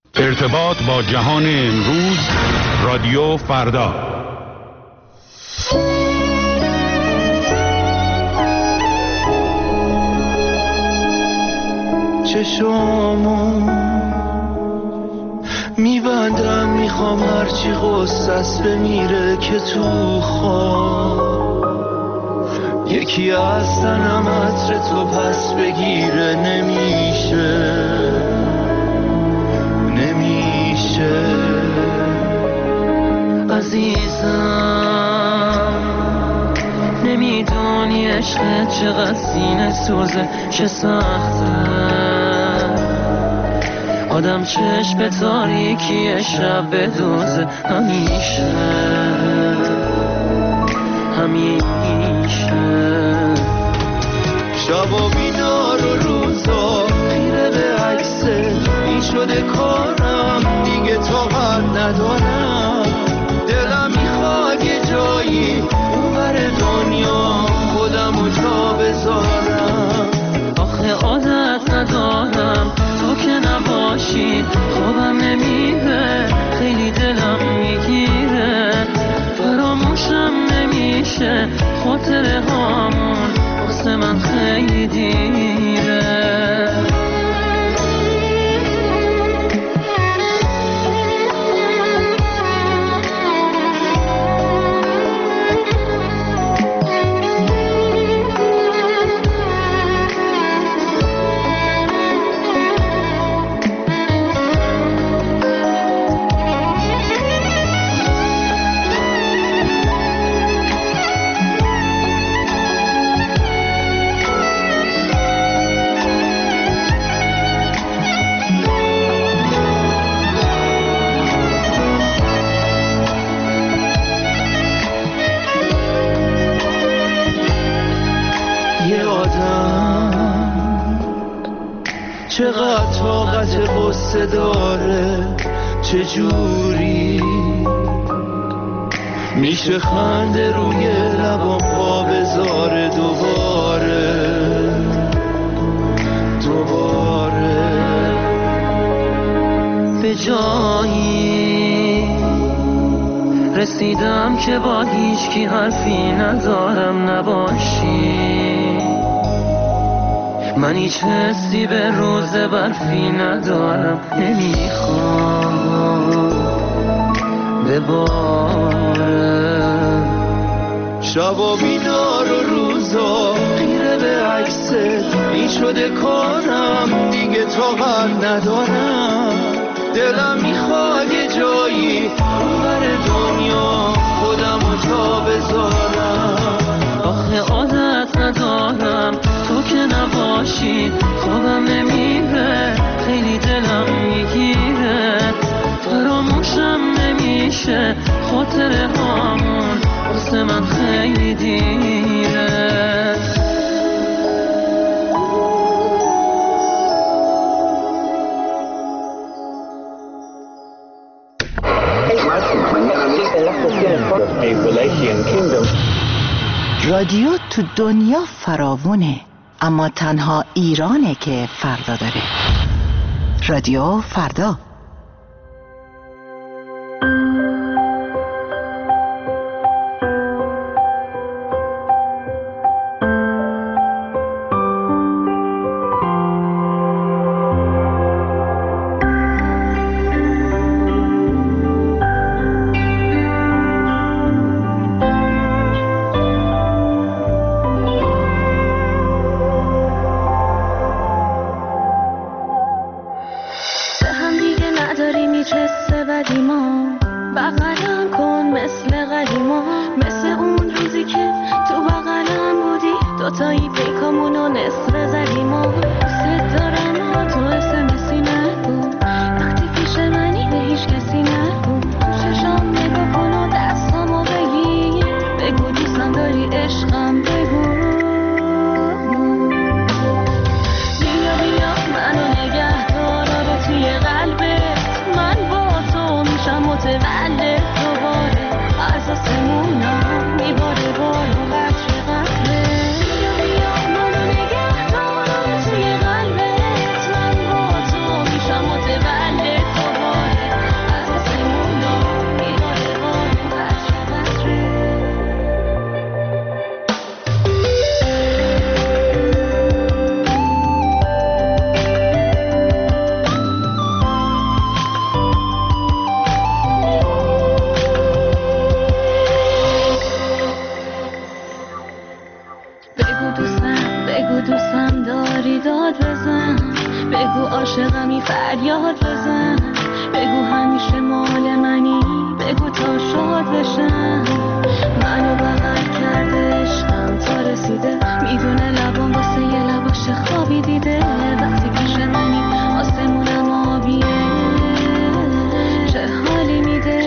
ارتباط با جهان امروز، رادیو فردا. چشامو میبندم، میخوام هرچی غصت بمیره که تو خواب یکی از تنم عطر تو پس بگیره. نمیشه عزیزم، نمیدونی عشقت چقدر سینه سوزه، چه سخته آدم چشم به تاریکی شب بدوزه. همیشه شب و بیدار و روزا خیره به عکست، این شده کارم دیگه طاقت ندارم. دلم میخواد یه جایی اونور دنیا خودمو جا بذارم. آخه عادت ندارم تو که نباشی، خوابم نمیره، خیلی دلم میگیره، فراموشم نمیشه خاطره هامون، واسه من خیلی دیره. چقدر طاقت غصه داره، چجوری میشه خنده روی لبام پا بذاره دوباره. به جایی رسیدم که با هیچ کی حرفی ندارم نباشی، من هیچ حسی به روز برفی ندارم، نمیخوام بباره. شب و بیدار و روزا خیره به عکست، این شده کارم دیگه طاقت ندارم. دلم میخواد یه جایی اونور دنیا خودمو جا بذارم. آخه عادت ندارم تو که نباشی، خوابم نمیره، خیلی دلم میگیره، فراموشم نمیشه خاطره هامون، واسه من خیلی دیره. رادیو تو دنیا فراوونه، اما تنها ایرانه که فردا داره. رادیو فردا. میباره بالا بچه قبله. بیا منو نگه دار، توی فریاد بزن، بگو همیشه مال منی، بگو تا شاد بشم. منو بغل کرده عشقم تا رسیده، میدونه لبام واسه یه لباش خوابی دیده. وقتی پیش منی آسمونم آبیه، چه حالی میده.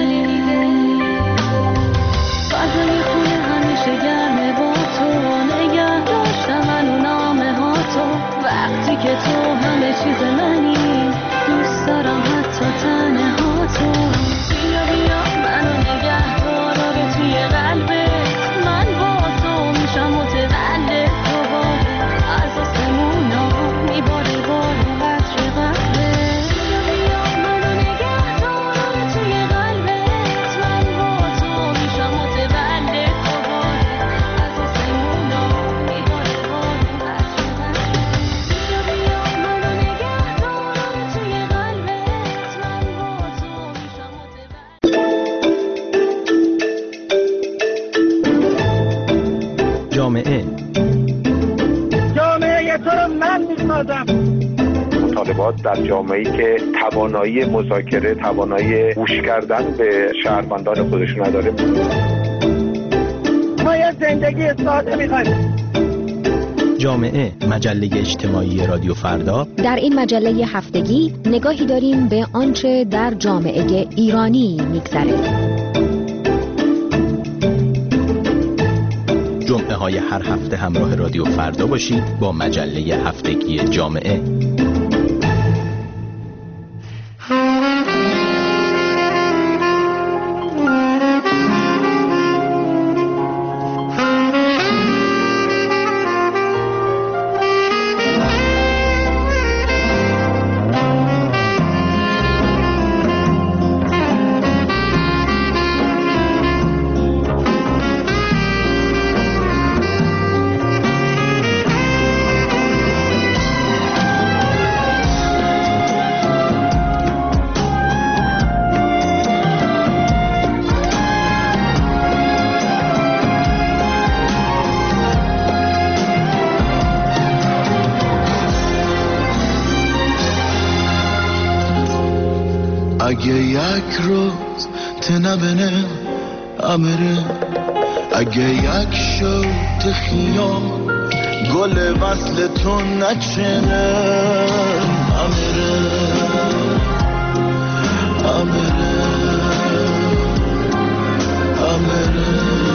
فضای خونه همیشه گرمه با تو، نگه داشتم منو نامه ها تو. وقتی که تو همه چیز منی، دوست دارم حتی تنه ها تو. بیا بیا منو نگه دار به توی قلبت، من با تو میشم متولد دوباره، از آسمونا میباره بارو عطر قلبت. بیا بیا منو نگه دار به توی قلبت، من با تو میشم متولد دوباره، از آسمونا میباره بارو عطر قلبت. بیا بیا منو نگه دار به توی قلبت، من با تو میشم متولد. جامعه تو رو من میسازم. مطالبات در جامعه‌ای که توانایی مذاکره، توانایی گوش کردن به شهروندان خودش نداره. ما یه زندگی ساده می‌خوایم. جامعه، مجله اجتماعی رادیو فردا. در این مجله هفتگی نگاهی داریم به آنچه در جامعه ایرانی می‌گذره. جمعه های هر هفته همراه رادیو فردا باشید با مجله هفتگی جامعه. اگه یک روز تنبنه امره، اگه یک شوت خیال گل وصل تو نچنه امره امره امره.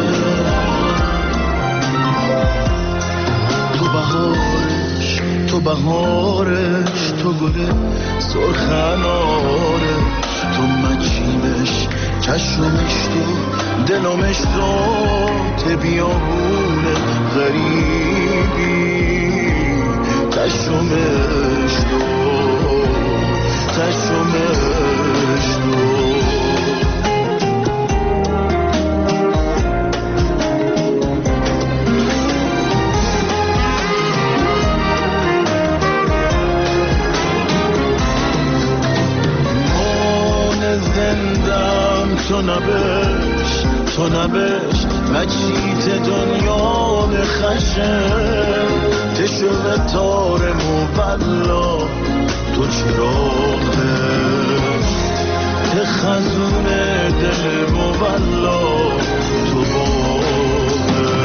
تو بهارش تو بهارش تو گل سرخنارش، تو مچیمش چشمش تو دلمش تو بیابونه غریبی، چشمش تو چشمش تو. تو نبش تو نبش مچیت دنیا نخشه، تشو به تار مولا تو چراغه، تخزون دل مولا تو باغه.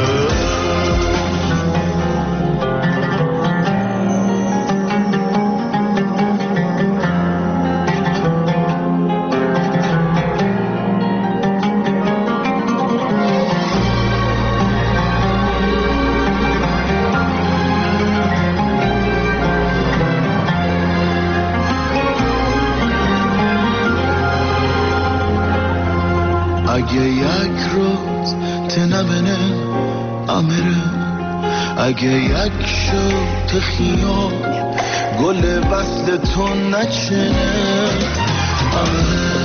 اگه یک روز تنبنه امره، اگه یک شوت خیال گل وصل تو نچنه امره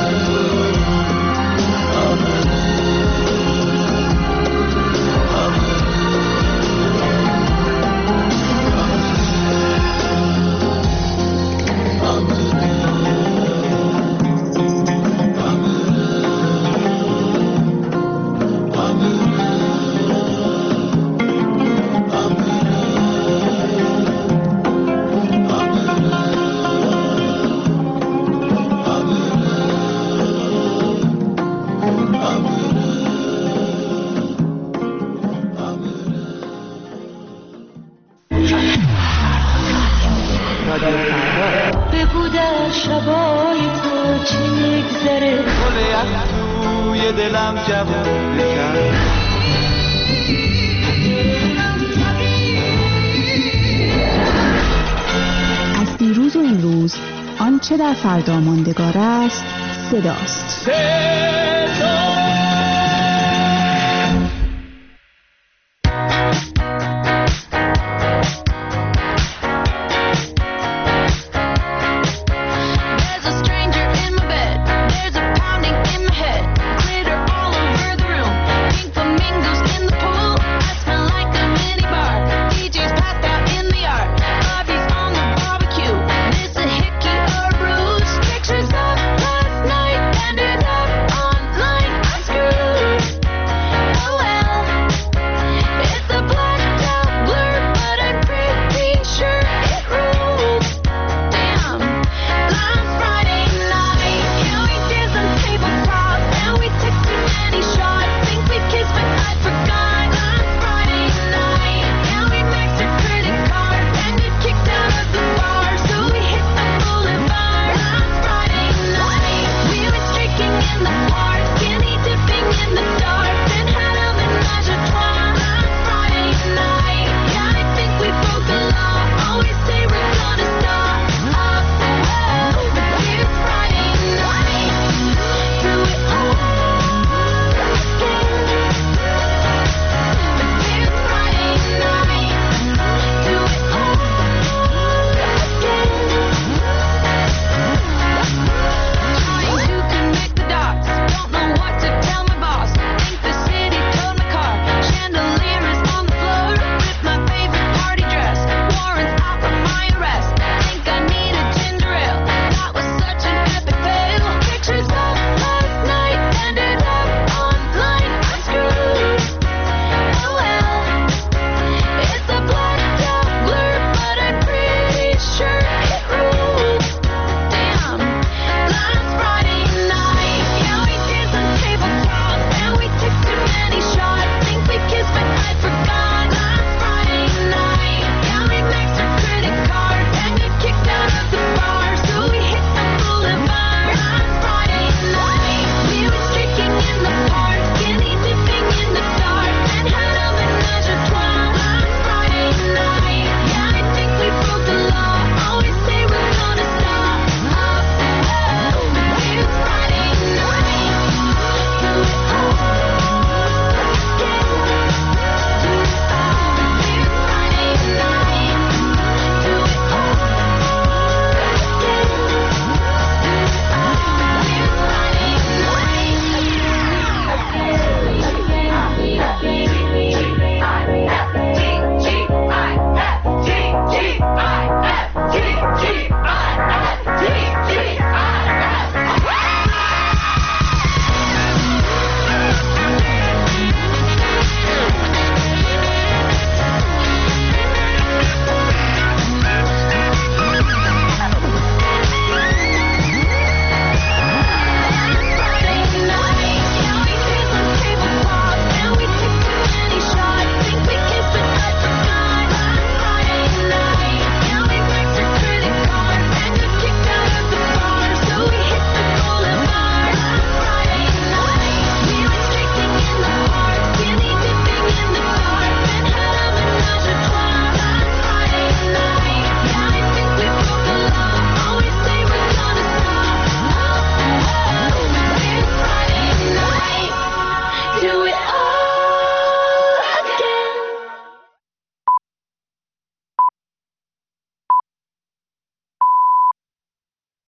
امره شبای تو چی میگذره گل یخ توی دلم جوون بکن از دیروز و امروز آنچه در فردا ماندگار است صداست.